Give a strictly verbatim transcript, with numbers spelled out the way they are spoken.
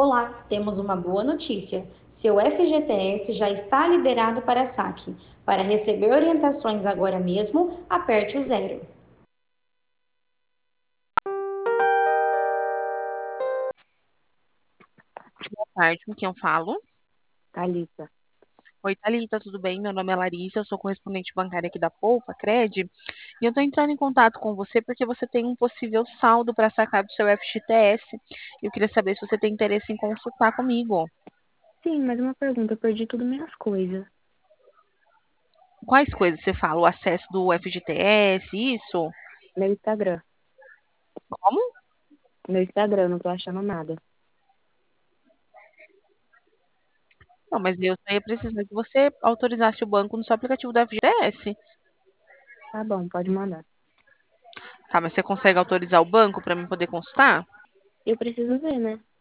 Olá, temos uma boa notícia. Seu F G T S já está liberado para saque. Para receber orientações agora mesmo, aperte o zero. Boa tarde, com quem eu falo? Thalita. Oi, Thalita, tudo bem? Meu nome é Larissa, eu sou correspondente bancária aqui da Poupa Cred, e eu estou entrando em contato com você porque você tem um possível saldo para sacar do seu F G T S. Eu queria saber se você tem interesse em consultar comigo. Sim, mas uma pergunta, eu perdi tudo minhas coisas. Quais coisas você fala? O acesso do F G T S, isso? Meu Instagram. Como? Meu Instagram, eu não tô achando nada. Não, mas eu só ia precisar que você autorizasse o banco no seu aplicativo do F G T S. Tá bom, pode mandar. Tá, mas você consegue autorizar o banco para mim poder consultar? Eu preciso ver, né?